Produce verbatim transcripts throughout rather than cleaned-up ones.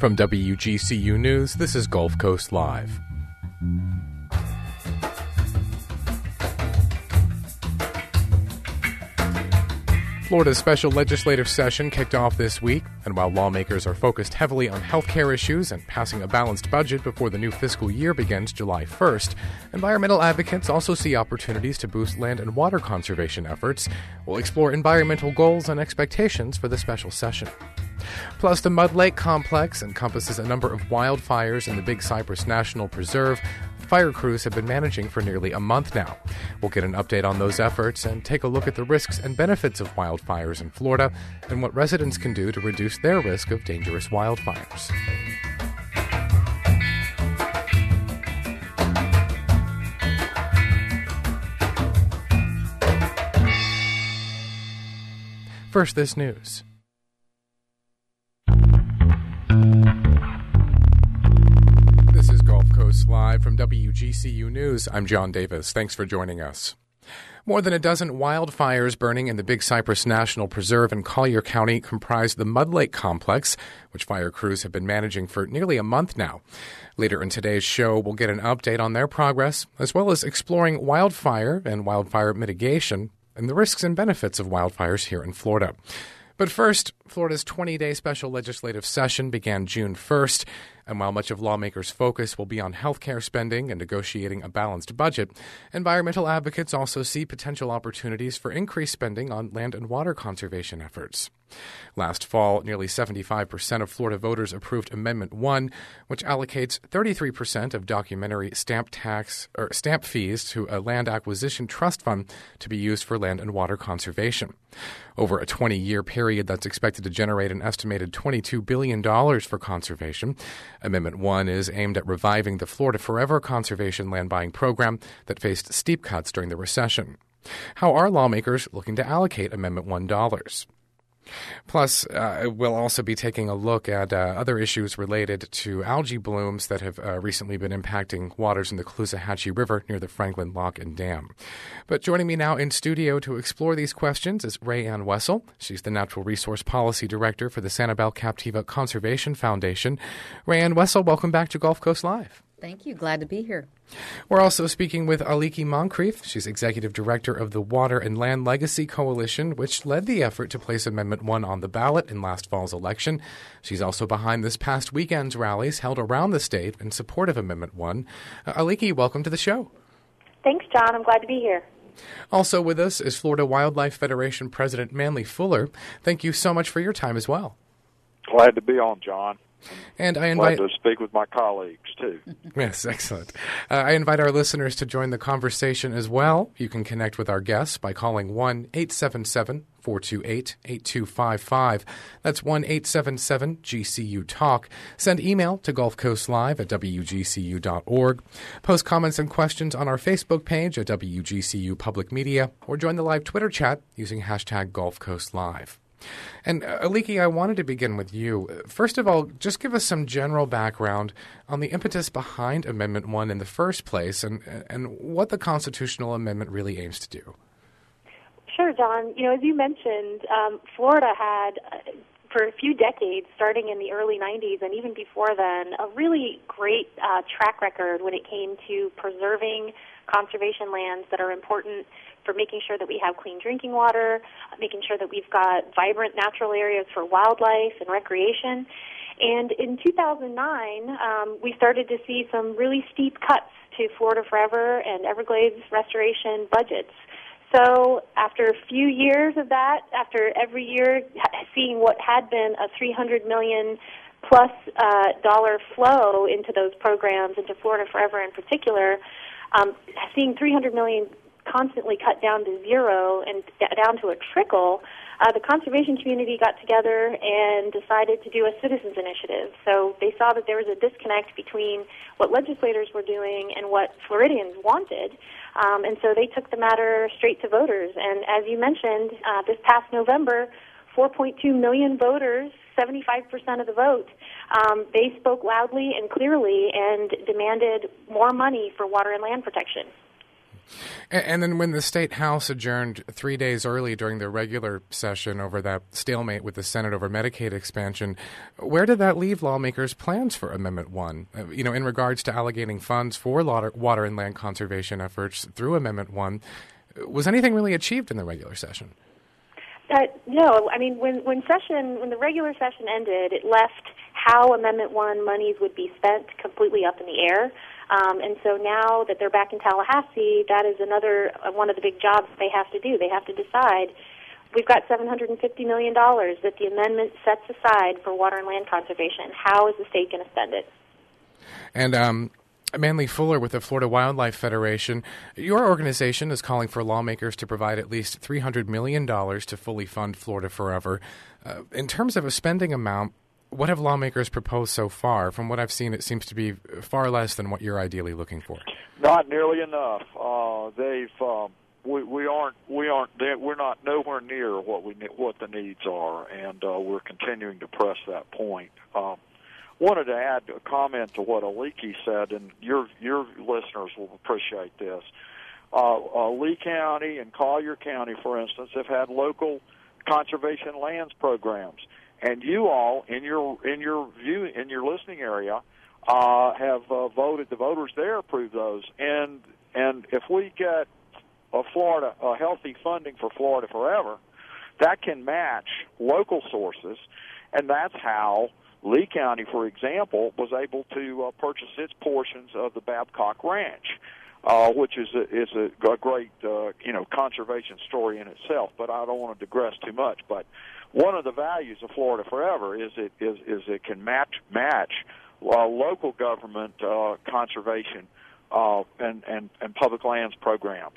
From W G C U News, this is Gulf Coast Live. Florida's special legislative session kicked off this week, and while lawmakers are focused heavily on health care issues and passing a balanced budget before the new fiscal year begins July first, environmental advocates also see opportunities to boost land and water conservation efforts. We'll explore environmental goals and expectations for the special session. Plus, the Mud Lake Complex encompasses a number of wildfires in the Big Cypress National Preserve. Fire crews have been managing for nearly a month now. We'll get an update on those efforts and take a look at the risks and benefits of wildfires in Florida and what residents can do to reduce their risk of dangerous wildfires. First, this news. This is Gulf Coast Live from W G C U News. I'm John Davis. Thanks for joining us. More than a dozen wildfires burning in the Big Cypress National Preserve in Collier County comprise the Mud Lake Complex, which fire crews have been managing for nearly a month now. Later in today's show, we'll get an update on their progress, as well as exploring wildfire and wildfire mitigation and the risks and benefits of wildfires here in Florida. But first, Florida's twenty-day special legislative session began June first, and while much of lawmakers' focus will be on health care spending and negotiating a balanced budget, environmental advocates also see potential opportunities for increased spending on land and water conservation efforts. Last fall, nearly seventy-five percent of Florida voters approved Amendment one, which allocates thirty-three percent of documentary stamp tax or stamp fees to a land acquisition trust fund to be used for land and water conservation. Over a twenty-year period that's expected to generate an estimated twenty-two billion dollars for conservation. Amendment one is aimed at reviving the Florida Forever conservation land buying program that faced steep cuts during the recession. How are lawmakers looking to allocate Amendment one dollars? Plus, uh, we'll also be taking a look at uh, other issues related to algae blooms that have uh, recently been impacting waters in the Caloosahatchee River near the Franklin Lock and Dam. But joining me now in studio to explore these questions is Rayanne Wessel. She's the Natural Resource Policy Director for the Sanibel Captiva Conservation Foundation. Rayanne Wessel, welcome back to Gulf Coast Live. Thank you. Glad to be here. We're also speaking with Aliki Moncrief. She's Executive Director of the Water and Land Legacy Coalition, which led the effort to place Amendment one on the ballot in last fall's election. She's also behind this past weekend's rallies held around the state in support of Amendment one. Uh, Aliki, welcome to the show. Thanks, John. I'm glad to be here. Also with us is Florida Wildlife Federation President Manly Fuller. Thank you so much for your time as well. Glad to be on, John. And I invite Glad to speak with my colleagues, too. Yes, excellent. Uh, I invite our listeners to join the conversation as well. You can connect with our guests by calling one eight seven seven, four two eight, eight two five five. That's one eight seven seven G C U Talk. Send email to Gulf Coast Live at W G C U dot org. Post comments and questions on our Facebook page at W G C U Public Media, or join the live Twitter chat using hashtag Gulf Coast Live. And uh, Aliki, I wanted to begin with you. First of all, just give us some general background on the impetus behind Amendment one in the first place and, and what the constitutional amendment really aims to do. Sure, John. You know, as you mentioned, um, Florida had, uh, for a few decades, starting in the early nineties and even before then, a really great uh, track record when it came to preserving conservation lands that are important for making sure that we have clean drinking water, making sure that we've got vibrant natural areas for wildlife and recreation. And in two thousand nine, um, we started to see some really steep cuts to Florida Forever and Everglades restoration budgets. So after a few years of that, after every year seeing what had been a three hundred million plus uh, dollar flow into those programs, into Florida Forever in particular, um, seeing three hundred million constantly cut down to zero and down to a trickle, uh, the conservation community got together and decided to do a citizens initiative. So they saw that there was a disconnect between what legislators were doing and what Floridians wanted. Um, and so they took the matter straight to voters. And as you mentioned, uh, this past November, four point two million voters, seventy-five percent of the vote, um, they spoke loudly and clearly and demanded more money for water and land protection. And, and then when the State House adjourned three days early during their regular session over that stalemate with the Senate over Medicaid expansion, where did that leave lawmakers' plans for Amendment one? Uh, you know, in regards to allocating funds for water, water and land conservation efforts through Amendment one, was anything really achieved in the regular session? Uh, no, I mean, when, when session, when the regular session ended, it left how Amendment one monies would be spent completely up in the air. Um, and so now that they're back in Tallahassee, that is another uh, one of the big jobs they have to do. They have to decide, we've got seven hundred fifty million dollars that the amendment sets aside for water and land conservation. How is the state going to spend it? And um, Manly Fuller with the Florida Wildlife Federation, your organization is calling for lawmakers to provide at least three hundred million dollars to fully fund Florida Forever. Uh, in terms of a spending amount, what have lawmakers proposed so far? From what I've seen, it seems to be far less than what you're ideally looking for. Not nearly enough. Uh, they've um, we, we aren't we aren't we're not nowhere near what we what the needs are, and uh, we're continuing to press that point. Um, wanted to add a comment to what Aliki said, and your your listeners will appreciate this. Uh, uh, Lee County and Collier County, for instance, have had local conservation lands programs. And you all, in your in your view in your listening area, uh, have uh, voted. The voters there approved those. And and if we get a Florida a healthy funding for Florida Forever, that can match local sources, and that's how Lee County, for example, was able to uh, purchase its portions of the Babcock Ranch, uh, which is a, is a, a great uh, you know conservation story in itself. But I don't want to digress too much. But one of the values of Florida Forever is it is, is it can match match uh, local government uh, conservation uh, and, and and public lands programs.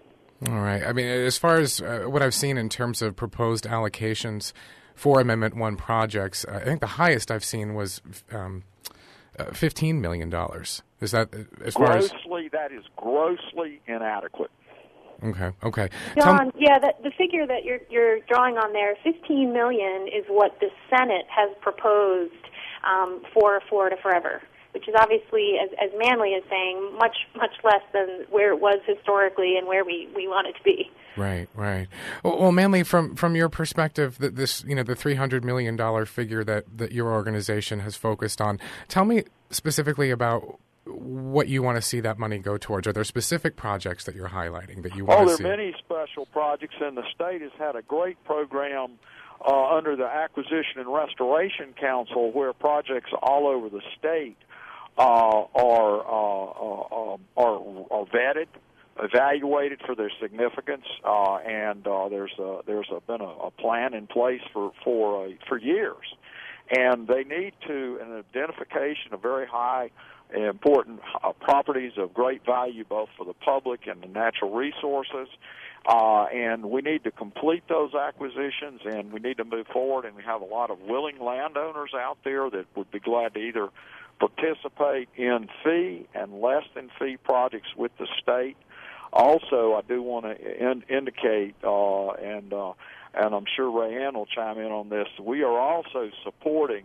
All right. I mean, as far as uh, what I've seen in terms of proposed allocations for Amendment one projects, uh, I think the highest I've seen was um, uh, fifteen million dollars. Is that as far grossly, as grossly? That is grossly inadequate. Okay. Okay. John, Tom, yeah, the, the figure that you're you're drawing on there, fifteen million, is what the Senate has proposed um, for Florida Forever, which is obviously, as, as Manly is saying, much much less than where it was historically and where we, we want it to be. Right. Right. Well, well Manly, from from your perspective, that this you know the three hundred million dollar figure that that your organization has focused on. Tell me specifically about what you want to see that money go towards. Are there specific projects that you're highlighting that you want oh, to see? Oh, there are many special projects, and the state has had a great program uh, under the Acquisition and Restoration Council where projects all over the state uh, are, uh, uh, are are vetted, evaluated for their significance, uh, and uh, there's a, there's a, been a, a plan in place for for uh, for years, and they need to an identification of very high important uh, properties of great value both for the public and the natural resources, uh, and we need to complete those acquisitions, and we need to move forward, and we have a lot of willing landowners out there that would be glad to either participate in fee and less than fee projects with the state. Also, I do want to in- indicate, uh, and uh, and I'm sure Rayanne will chime in on this, we are also supporting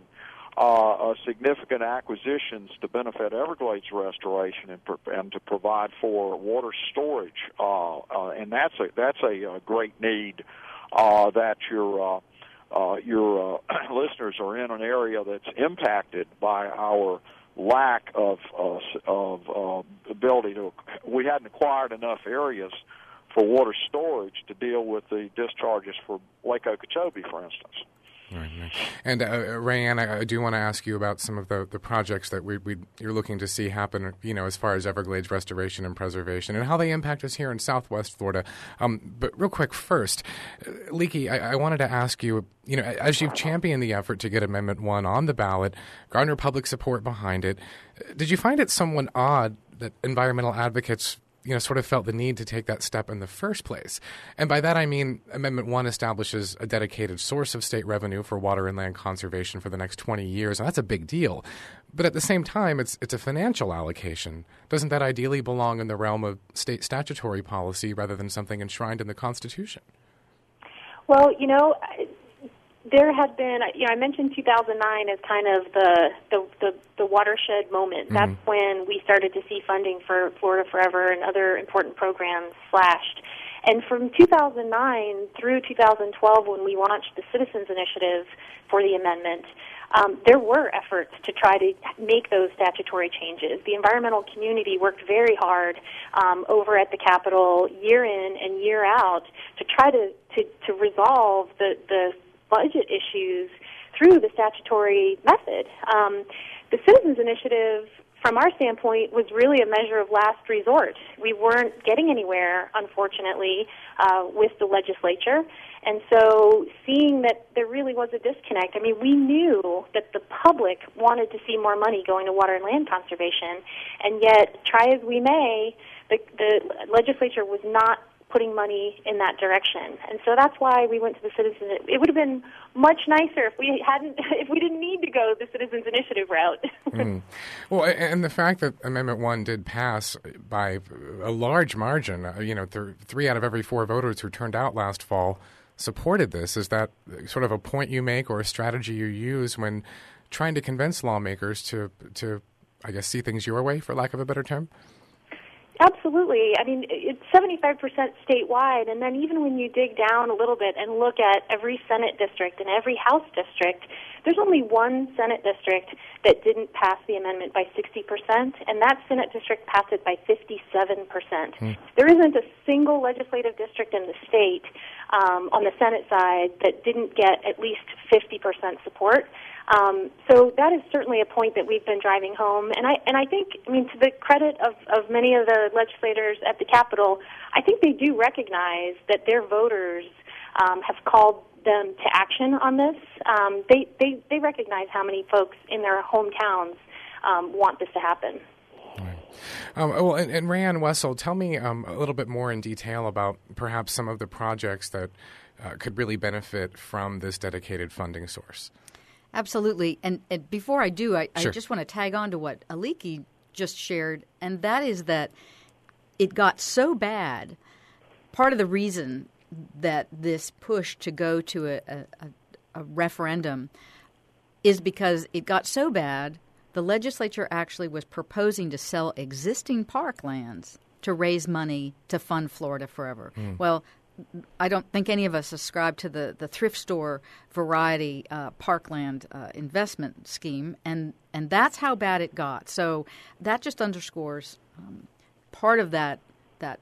Uh, significant acquisitions to benefit Everglades restoration and, pro- and to provide for water storage, uh, uh, and that's a that's a, a great need uh, that your uh, uh, your uh, listeners are in an area that's impacted by our lack of uh, of uh, ability to. We hadn't acquired enough areas for water storage to deal with the discharges for Lake Okeechobee, for instance. Right, right. And uh, Rayanne, I, I do want to ask you about some of the, the projects that we, we you're looking to see happen, you know, as far as Everglades restoration and preservation, and how they impact us here in Southwest Florida. Um, but real quick, first, uh, Leakey, I, I wanted to ask you, you know, as you've championed the effort to get Amendment one on the ballot, garner public support behind it, did you find it somewhat odd that environmental advocates you know, sort of felt the need to take that step in the first place? And by that I mean Amendment one establishes a dedicated source of state revenue for water and land conservation for the next twenty years, and that's a big deal. But at the same time, it's it's a financial allocation. Doesn't that ideally belong in the realm of state statutory policy rather than something enshrined in the Constitution? Well, you know, there had been, you know, I mentioned two thousand nine as kind of the the, the, the watershed moment. Mm-hmm. That's when we started to see funding for Florida Forever and other important programs slashed. And from two thousand nine through two thousand twelve, when we launched the Citizens Initiative for the amendment, um, there were efforts to try to make those statutory changes. The environmental community worked very hard um, over at the Capitol year in and year out to try to, to, to resolve the, the budget issues through the statutory method. Um, the Citizens Initiative, from our standpoint, was really a measure of last resort. We weren't getting anywhere, unfortunately, uh, with the legislature. And so seeing that there really was a disconnect, I mean, we knew that the public wanted to see more money going to water and land conservation, and yet, try as we may, the, the legislature was not putting money in that direction. And so that's why we went to the Citizens. It would have been much nicer if we hadn't, if we didn't need to go the Citizens Initiative route. mm. Well, and the fact that Amendment one did pass by a large margin, you know, th- three out of every four voters who turned out last fall supported this. Is that sort of a point you make or a strategy you use when trying to convince lawmakers to, to I guess, see things your way, for lack of a better term? Absolutely. I mean, it's seventy-five percent statewide, and then even when you dig down a little bit and look at every Senate district and every House district, there's only one Senate district that didn't pass the amendment by sixty percent, and that Senate district passed it by fifty-seven percent. Hmm. There isn't a single legislative district in the state um, on the Senate side that didn't get at least fifty percent support. Um, so that is certainly a point that we've been driving home, and I and I think, I mean, to the credit of, of many of the legislators at the Capitol, I think they do recognize that their voters um, have called them to action on this. Um, they, they they recognize how many folks in their hometowns um, want this to happen. Right. Um, well, and, and Rayanne Wessel, tell me um, a little bit more in detail about perhaps some of the projects that uh, could really benefit from this dedicated funding source. Absolutely. And, and before I do, I, sure. I just want to tag on to what Aliki just shared, and that is that it got so bad. Part of the reason that this push to go to a, a, a referendum is because it got so bad, the legislature actually was proposing to sell existing parklands to raise money to fund Florida Forever. Mm. Well, I don't think any of us ascribe to the, the thrift store variety uh, parkland uh, investment scheme, and, and that's how bad it got. So that just underscores um, part of that that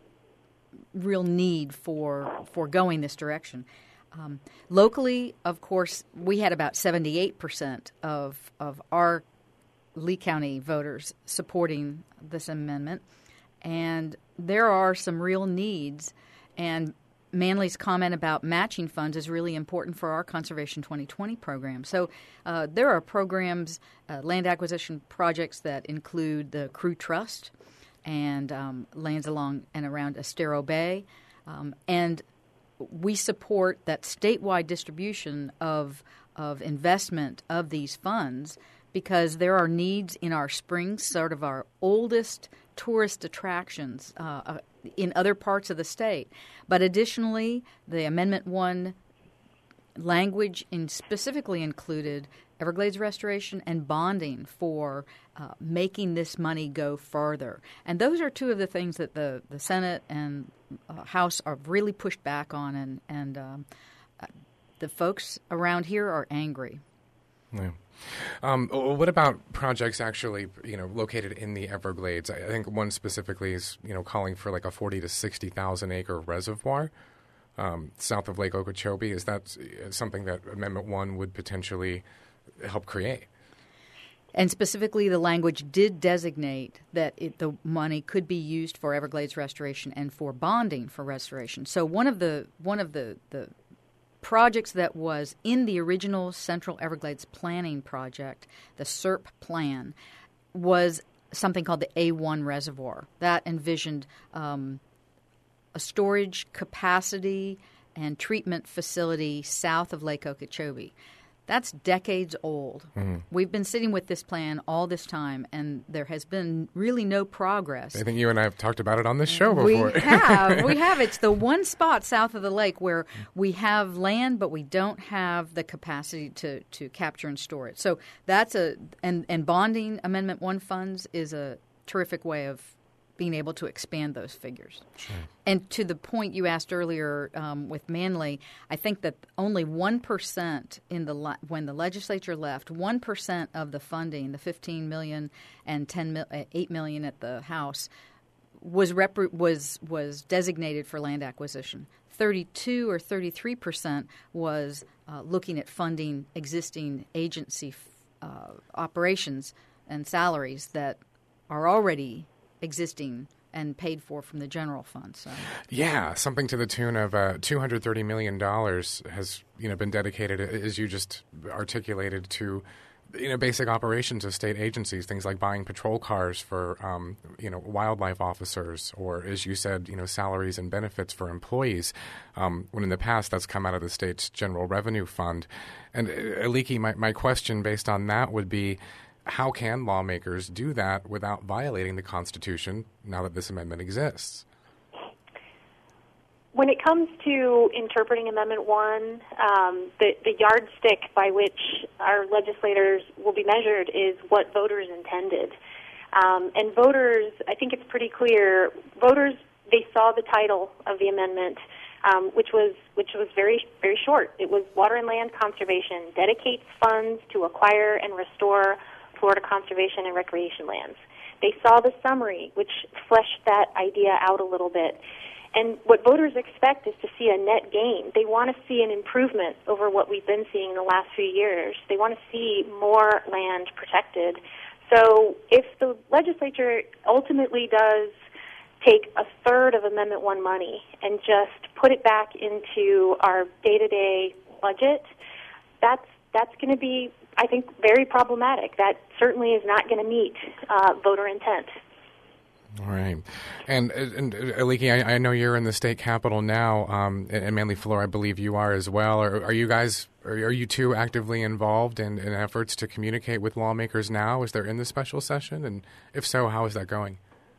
real need for for going this direction. Um, locally, of course, we had about seventy-eight percent of of our Lee County voters supporting this amendment, and there are some real needs. And Manley's comment about matching funds is really important for our Conservation twenty twenty program. So uh, there are programs, uh, land acquisition projects that include the Crew Trust and um, lands along and around Estero Bay. Um, and we support that statewide distribution of of investment of these funds because there are needs in our springs, sort of our oldest tourist attractions uh, in other parts of the state. But additionally, the Amendment one language in specifically included Everglades restoration and bonding for uh, making this money go further. And those are two of the things that the, the Senate and uh, House are really pushed back on, and, and um, uh, the folks around here are angry. Yeah. Um, what about projects actually, you know, located in the Everglades? I think one specifically is, you know, calling for like a forty to sixty thousand acre reservoir um, south of Lake Okeechobee. Is that something that Amendment One would potentially help create? And specifically, the language did designate that it, the money could be used for Everglades restoration and for bonding for restoration. So one of the one of the the projects that was in the original Central Everglades Planning Project, the S E R P plan, was something called the A one Reservoir. That envisioned um, a storage capacity and treatment facility south of Lake Okeechobee. That's decades old. Mm-hmm. We've been sitting with this plan all this time, and there has been really no progress. I think you and I have talked about it on this show before. We have. We have. It's the one spot south of the lake where we have land, but we don't have the capacity to, to capture and store it. So that's a and, and bonding Amendment One funds is a terrific way of being able to expand those figures. Sure. And to the point you asked earlier um, with Manley, I think that only one percent in the le- when the legislature left, one percent of the funding, the fifteen million dollars and ten mil- uh, eight million dollars at the House, was rep- was was designated for land acquisition. thirty-two or thirty-three percent was uh, looking at funding existing agency uh, operations and salaries that are already existing and paid for from the general fund. So yeah, something to the tune of uh, two hundred thirty million dollars has you know been dedicated, as you just articulated, to you know basic operations of state agencies, things like buying patrol cars for um, you know wildlife officers, or as you said, you know salaries and benefits for employees. Um, when in the past that's come out of the state's general revenue fund. And uh, Aliki, my my question based on that would be, how can lawmakers do that without violating the Constitution now that this amendment exists? When it comes to interpreting Amendment one, um, the, the yardstick by which our legislators will be measured is what voters intended. Um, and voters, I think it's pretty clear, voters, they saw the title of the amendment, um, which was which was very, very short. It was Water and Land Conservation dedicates funds to acquire and restore Florida conservation and recreation lands. They saw the summary, which fleshed that idea out a little bit. And what voters expect is to see a net gain. They want to see an improvement over what we've been seeing in the last few years. They want to see more land protected. So if the legislature ultimately does take a third of Amendment one money and just put it back into our day-to-day budget, that's that's going to be, I think, very problematic. That certainly is not going to meet uh, voter intent. All right. And, and Aliki, I, I know you're in the state capitol now, um, and Manley Fleur, I believe you are as well. Are, are you guys, are, are you two actively involved in, in efforts to communicate with lawmakers now as they're in the special session? And if so, how is that going?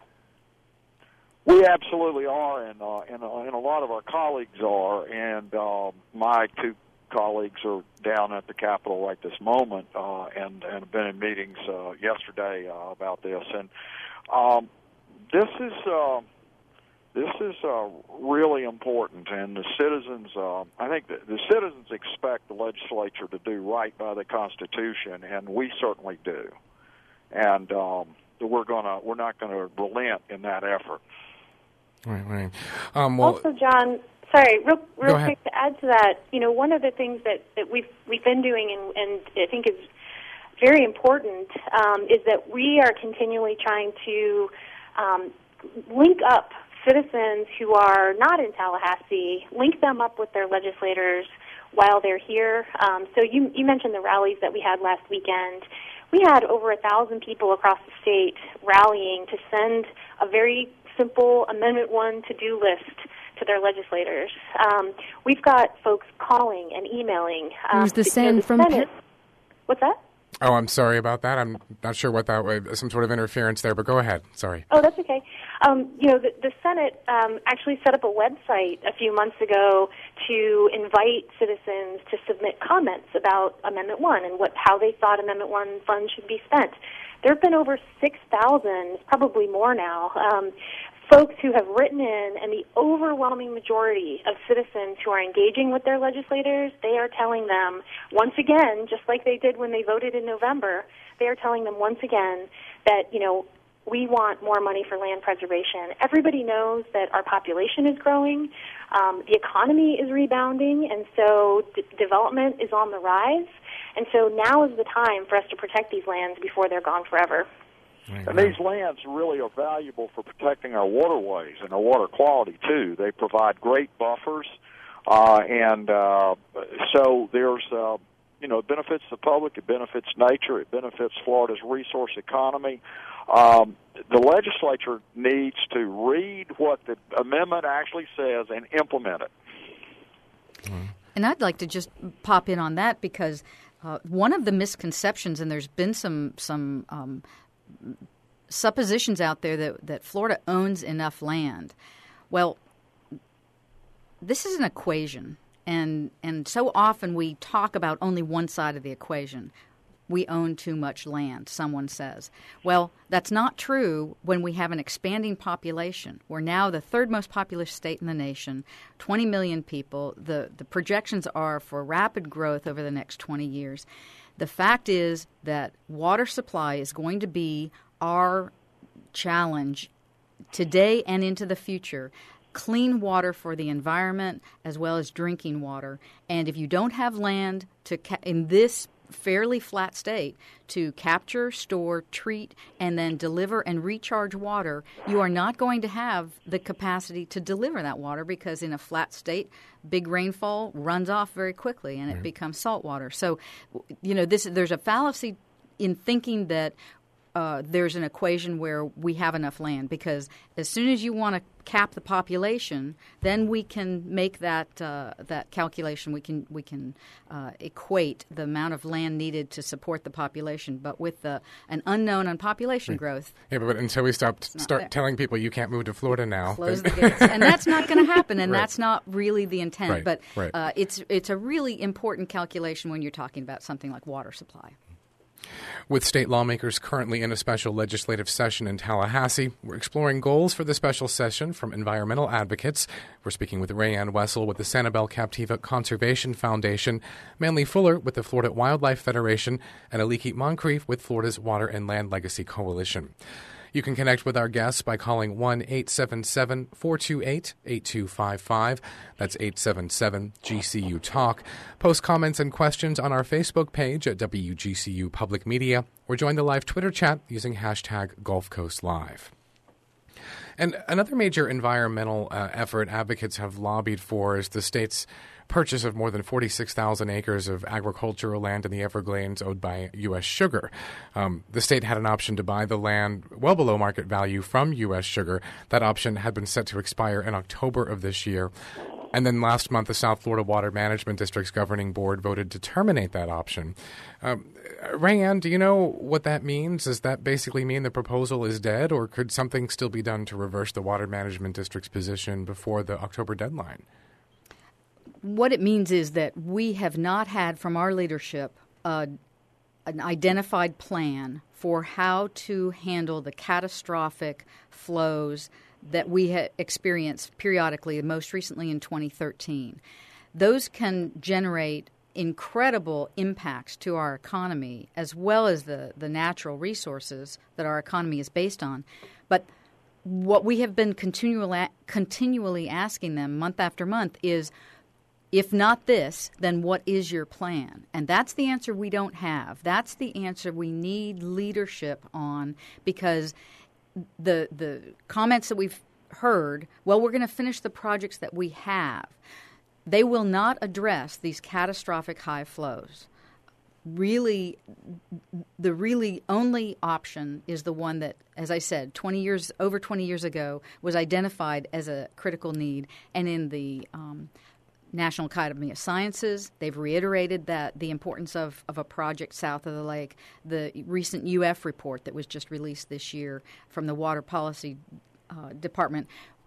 We absolutely are, and, uh, and, uh, and a lot of our colleagues are, and uh, my two colleagues are down at the Capitol right this moment, uh, and, and have been in meetings uh, yesterday uh, about this. And um, this is uh, this is uh, really important, and the citizens, uh, I think the, the citizens expect the legislature to do right by the Constitution, and we certainly do. And um, we're gonna we're not going to relent in that effort. Right, right. Um, well, also, John, sorry, real, real quick to add to that, you know, one of the things that, that we've we've been doing, and, and I think is very important, um, is that we are continually trying to um, link up citizens who are not in Tallahassee, link them up with their legislators while they're here. Um, so you you mentioned the rallies that we had last weekend. We had over a thousand people across the state rallying to send a very simple Amendment one to-do list to their legislators. Um, we've got folks calling and emailing. Um, Who's the send you know, the from Senate, Penn? What's that? Oh, I'm sorry about that. I'm not sure what that was, some sort of interference there, but go ahead. Sorry. Oh, that's okay. Um, you know, the, the Senate um, actually set up a website a few months ago to invite citizens to submit comments about Amendment one and what how they thought Amendment one funds should be spent. There have been over six thousand, probably more now, um, folks who have written in, and the overwhelming majority of citizens who are engaging with their legislators, they are telling them, once again, just like they did when they voted in November, they are telling them once again that, you know, we want more money for land preservation. Everybody knows that our population is growing, um, the economy is rebounding, and so d- development is on the rise. And so now is the time for us to protect these lands before they're gone forever. And these lands really are valuable for protecting our waterways and our water quality, too. They provide great buffers, uh, and uh, so there's, uh, you know, it benefits the public, it benefits nature, it benefits Florida's resource economy. Um, the legislature needs to read what the amendment actually says and implement it. And I'd like to just pop in on that because Uh, one of the misconceptions, and there's been some some um, suppositions out there that, that Florida owns enough land. Well, this is an equation, and and so often we talk about only one side of the equation. We own too much land, someone says. Well, that's not true when we have an expanding population. We're now the third most populous state in the nation, twenty million people. The, the projections are for rapid growth over the next twenty years. The fact is that water supply is going to be our challenge today and into the future. Clean water for the environment as well as drinking water. And if you don't have land to ca- in this fairly flat state to capture, store, treat, and then deliver and recharge water, you are not going to have the capacity to deliver that water because in a flat state, big rainfall runs off very quickly and it mm-hmm. becomes salt water. So, you know, this there's a fallacy in thinking that uh, there's an equation where we have enough land, because as soon as you want to cap the population, then we can make that uh, that calculation. We can we can uh, equate the amount of land needed to support the population. But with the, an unknown on population right. growth, yeah. But until we stop start there. telling people you can't move to Florida now, close the gates, and that's not going to happen. And right. that's not really the intent. Right. But right. Uh, it's it's a really important calculation when you're talking about something like water supply. With state lawmakers currently in a special legislative session in Tallahassee, we're exploring goals for the special session from environmental advocates. We're speaking with Rayanne Wessel with the Sanibel Captiva Conservation Foundation, Manly Fuller with the Florida Wildlife Federation, and Aliki Moncrief with Florida's Water and Land Legacy Coalition. You can connect with our guests by calling one eight seven seven, four two eight, eight two five five. That's eight seven seven G C U Talk. Post comments and questions on our Facebook page at W G C U Public Media, or join the live Twitter chat using hashtag Gulf Coast Live. And another major environmental uh, effort advocates have lobbied for is the state's purchase of more than forty-six thousand acres of agricultural land in the Everglades owed by U S. Sugar. Um, the state had an option to buy the land well below market value from U S. Sugar. That option had been set to expire in October of this year. And then last month, the South Florida Water Management District's governing board voted to terminate that option. Um, Rayanne, do you know what that means? Does that basically mean the proposal is dead, or could something still be done to reverse the Water Management District's position before the October deadline? What it means is that we have not had from our leadership uh, an identified plan for how to handle the catastrophic flows that we have experienced periodically, most recently in twenty thirteen. Those can generate incredible impacts to our economy as well as the, the natural resources that our economy is based on. But what we have been continually, continually asking them month after month is, if not this, then what is your plan? And that's the answer we don't have. That's the answer we need leadership on, because the the comments that we've heard, well, we're going to finish the projects that we have. They will not address these catastrophic high flows. Really, the really only option is the one that, as I said, twenty years over twenty years ago was identified as a critical need, and in the um, National Academy of Sciences, they've reiterated that the importance of, of a project south of the lake. The recent U F report that was just released this year from the Water Policy uh, Department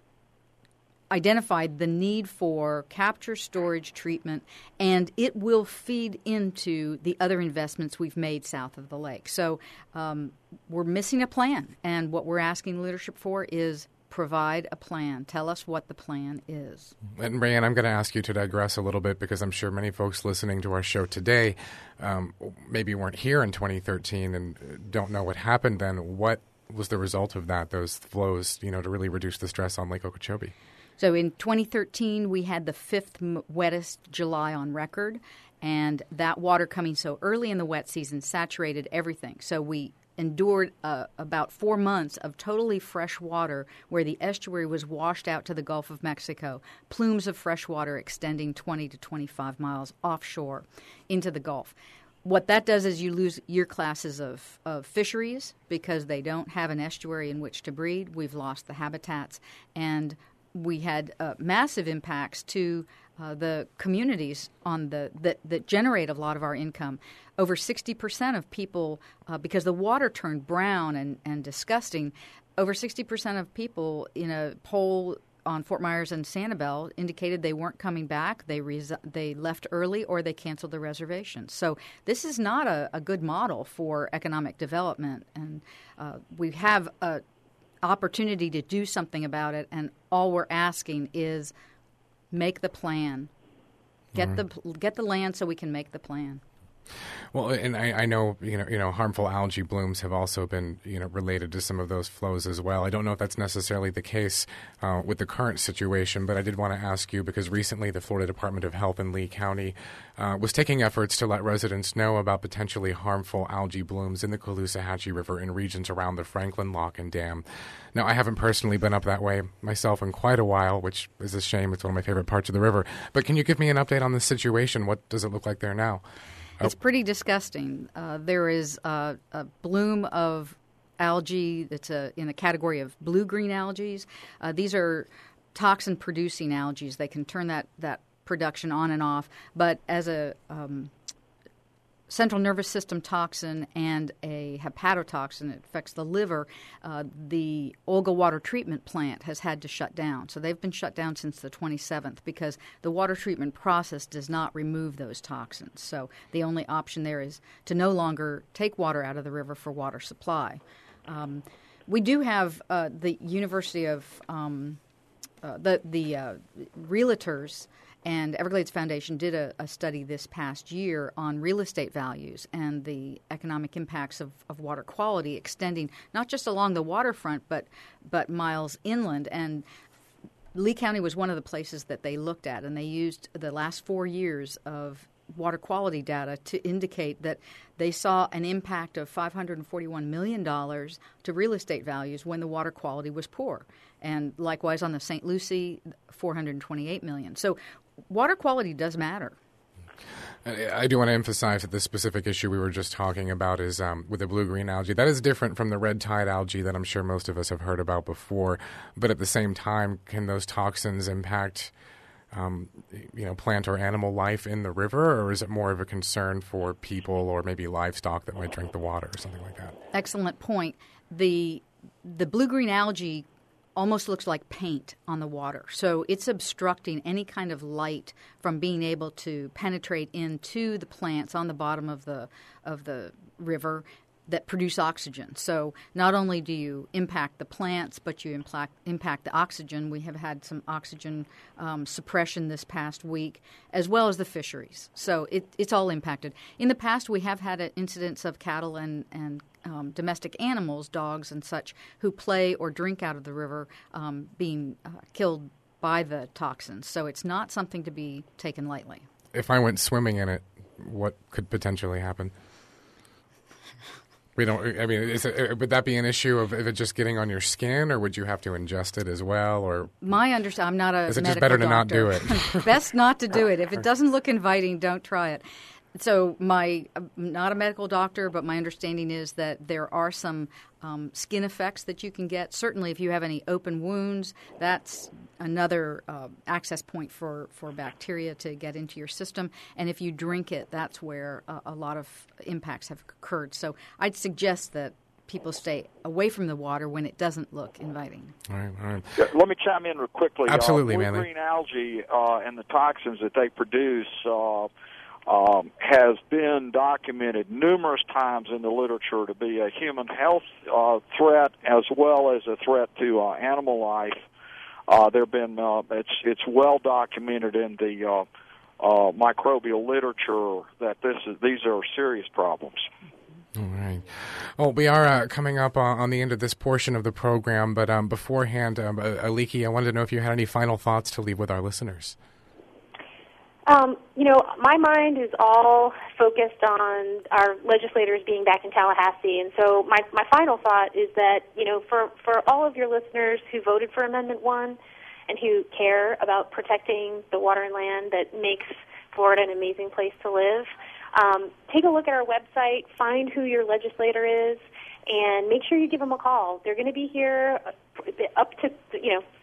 identified the need for capture, storage, treatment, and it will feed into the other investments we've made south of the lake. So um, we're missing a plan, and what we're asking leadership for is provide a plan. Tell us what the plan is. And Rayanne, I'm going to ask you to digress a little bit, because I'm sure many folks listening to our show today um, maybe weren't here in twenty thirteen and don't know what happened then. What was the result of that, those flows, you know, to really reduce the stress on Lake Okeechobee? So in twenty thirteen, we had the fifth wettest July on record, and that water coming so early in the wet season saturated everything. So we endured uh, about four months of totally fresh water where the estuary was washed out to the Gulf of Mexico, plumes of fresh water extending twenty to twenty-five miles offshore into the Gulf. What that does is you lose year classes of, of fisheries because they don't have an estuary in which to breed. We've lost the habitats, and we had uh, massive impacts to uh, the communities on the that, that generate a lot of our income. Over sixty percent of people, uh, because the water turned brown and, and disgusting, over sixty percent of people in a poll on Fort Myers and Sanibel indicated they weren't coming back. They res- they left early or they canceled the reservations. So this is not a, a good model for economic development. And uh, we have an opportunity to do something about it, and all we're asking is make the plan. Get mm-hmm. the get the land so we can make the plan. Well, and I, I know, you know, you know, harmful algae blooms have also been, you know, related to some of those flows as well. I don't know if that's necessarily the case uh, with the current situation, but I did want to ask you because recently the Florida Department of Health in Lee County uh, was taking efforts to let residents know about potentially harmful algae blooms in the Caloosahatchee River in regions around the Franklin Lock and Dam. Now, I haven't personally been up that way myself in quite a while, which is a shame. It's one of my favorite parts of the river. But can you give me an update on the situation? What does it look like there now? It's pretty disgusting. Uh, there is a, a bloom of algae that's a, in the category of blue-green algae. Uh, these are toxin-producing algae. They can turn that, that production on and off. But as a um, central nervous system toxin and a hepatotoxin, it affects the liver, uh, the Olga water treatment plant has had to shut down. So they've been shut down since the twenty-seventh because the water treatment process does not remove those toxins. So the only option there is to no longer take water out of the river for water supply. Um, we do have uh, the University of um, uh, the the uh, realtors and Everglades Foundation did a, a study this past year on real estate values and the economic impacts of, of water quality extending not just along the waterfront but but miles inland. And Lee County was one of the places that they looked at, and they used the last four years of water quality data to indicate that they saw an impact of five hundred forty-one million dollars to real estate values when the water quality was poor. And likewise on the Saint Lucie, four hundred twenty-eight million dollars. So water quality does matter. I do want to emphasize that the specific issue we were just talking about is um, with the blue-green algae. That is different from the red tide algae that I'm sure most of us have heard about before. But at the same time, can those toxins impact um, you know, plant or animal life in the river, or is it more of a concern for people or maybe livestock that might drink the water or something like that? Excellent point. The the blue-green algae almost looks like paint on the water. So it's obstructing any kind of light from being able to penetrate into the plants on the bottom of the of the river that produce oxygen. So not only do you impact the plants, but you impact, impact the oxygen. We have had some oxygen um, suppression this past week, as well as the fisheries. So it, it's all impacted. In the past, we have had incidents of cattle and, and um, domestic animals, dogs and such, who play or drink out of the river um, being uh, killed by the toxins. So it's not something to be taken lightly. If I went swimming in it, what could potentially happen? We don't. I mean, is it, would that be an issue of, of it just getting on your skin, or would you have to ingest it as well? Or my understanding, I'm not a. Is it medical just better to doctor. not do it? Best not to do it. If it doesn't look inviting, don't try it. So my, I'm not a medical doctor, but my understanding is that there are some um, skin effects that you can get. Certainly, if you have any open wounds, that's another uh, access point for, for bacteria to get into your system. And if you drink it, that's where uh, a lot of impacts have occurred. So I'd suggest that people stay away from the water when it doesn't look inviting. All right, all right. Yeah, let me chime in real quickly. Absolutely, uh, Manly. Blue-green algae uh, and the toxins that they produce uh, um, has been documented numerous times in the literature to be a human health uh, threat as well as a threat to uh, animal life. Uh, there have been uh, it's it's well documented in the uh, uh, microbial literature that this is these are serious problems. All right. Well, we are uh, coming up uh, on the end of this portion of the program, but um, beforehand, um, Aliki, I wanted to know if you had any final thoughts to leave with our listeners. Um, you know, my mind is all focused on our legislators being back in Tallahassee, and so my, my final thought is that, you know, for, for all of your listeners who voted for Amendment one and who care about protecting the water and land that makes Florida an amazing place to live, um, take a look at our website, find who your legislator is, and make sure you give them a call. They're going to be here up to, you know,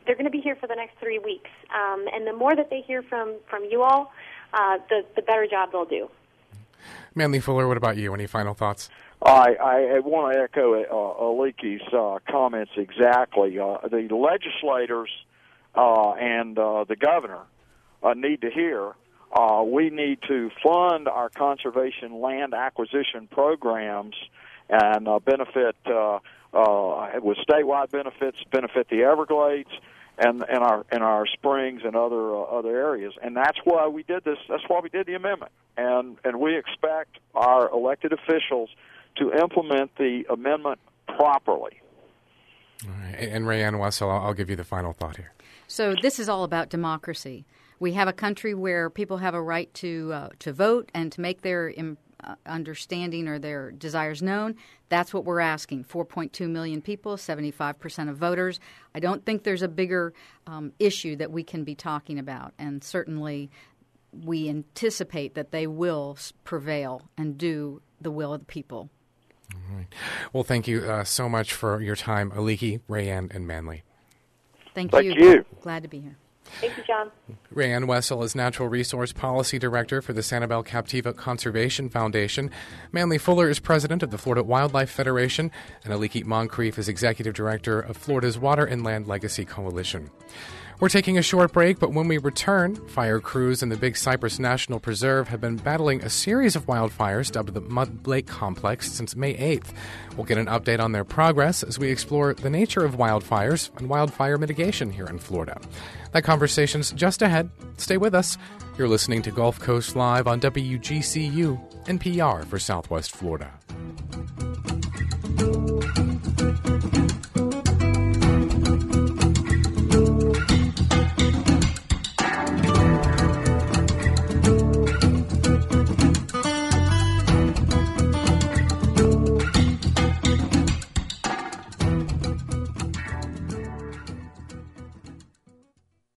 they're going to be here for the next three weeks. Um, and the more that they hear from, from you all, uh, the, the better job they'll do. Manly Fuller, what about you? Any final thoughts? I, I want to echo uh, Aliki's uh, comments exactly. Uh, the legislators uh, and uh, the governor uh, need to hear. Uh, we need to fund our conservation land acquisition programs and uh, benefit uh, uh, with statewide benefits, benefit the Everglades and and our and our springs and other uh, other areas. And that's why we did this. That's why we did the amendment. And and we expect our elected officials to implement the amendment properly. All right. And Rayanne Wessel, I'll, I'll give you the final thought here. So this is all about democracy. We have a country where people have a right to uh, to vote and to make their um, uh, understanding or their desires known. That's what we're asking. four point two million people, seventy-five percent of voters. I don't think there's a bigger um, issue that we can be talking about. And certainly we anticipate that they will prevail and do the will of the people. All right. Well, thank you uh, so much for your time, Aliki, Rayanne, and Manly. Thank, Thank you. you. Glad to be here. Thank you, John. Rayanne Wessel is Natural Resource Policy Director for the Sanibel Captiva Conservation Foundation. Manly Fuller is President of the Florida Wildlife Federation, and Aliki Moncrief is Executive Director of Florida's Water and Land Legacy Coalition. We're taking a short break, but when we return, fire crews in the Big Cypress National Preserve have been battling a series of wildfires dubbed the Mud Lake Complex since May eighth. We'll get an update on their progress as we explore the nature of wildfires and wildfire mitigation here in Florida. That conversation's just ahead. Stay with us. You're listening to Gulf Coast Live on W G C U, N P R for Southwest Florida.